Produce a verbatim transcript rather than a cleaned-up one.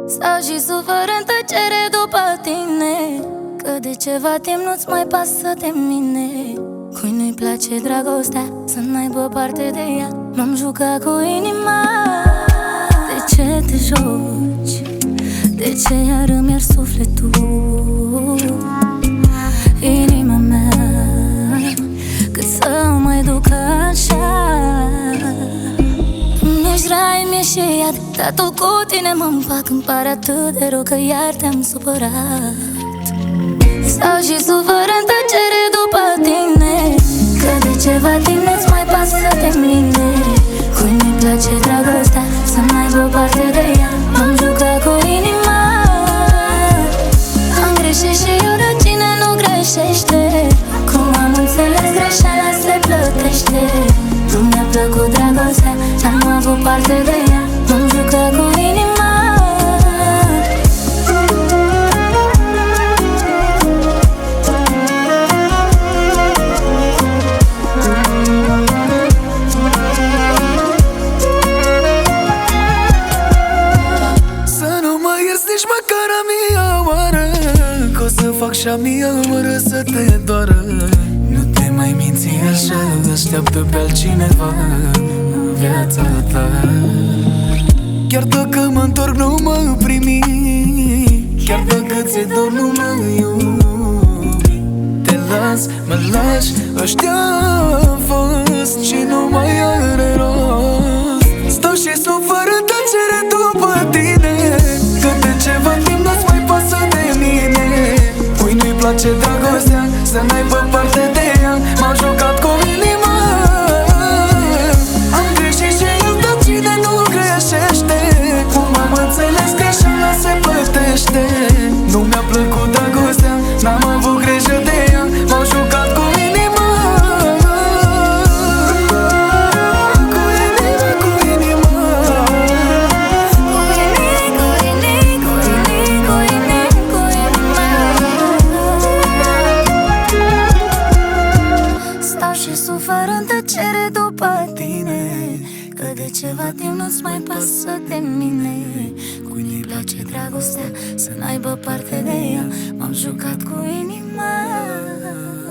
Stau și sufăr în tăcere după tine, că de ceva timp nu-ți mai pasă de mine. Cui nu-i place dragostea, să n-aibă parte de ea. M-am jucat cu inima. De ce te joci? De ce iar îmi iar sufletul? Inima mea, cât să o mai duc așa? Mi-ești rai, mi-ești și iad, dar tot cu tine mă împac. Îmi pare atât de rău că iar te-am supărat. Stau și sufăr în tăcere după tine, că de ceva timp nu-ți mai pasă de mine. Cui nu-i place dragostea, să n-aibă parte de ea. M-am jucat cu inima. Am greșit și eu, dar cine nu greșește? Cum am înțeles, greșeala se plătește. Nu mi-a plăcut dragostea, n-am avut parte de ea. M-am jucat cu inima. Fac și-a mia oară să te doară. Nu te mai minți așa, așteaptă pe altcineva viața ta. Chiar dacă mă întorc nu mă primi, chiar dacă ți-e dor nu mă iubi. Te las, mă lași, ăștia-a fost și nu mai are rost. Stau și sufăr în tăcere după tine, că de ceva timp nu-ți mai pasă de mine. Cui nu-i place dragostea, să n-aibă parte de ea. M-am jucat cu inima. Am greșit și eu, dar cine nu greșește? Cum am înțeles, greșeala se plătește. Nu mi-a plăcut dragostea, n-am avut grijă de ea. M-am jucat cu inima. Cu inima, cu inima. Cu inima, cu inima, cu inima, cu inima. Stau și sufăr în tăcere după tine, că de ceva timp nu-ți mai pasă de mine. Cui nu-i place dragostea, să n-aibă parte de ea. M-am jucat cu inima.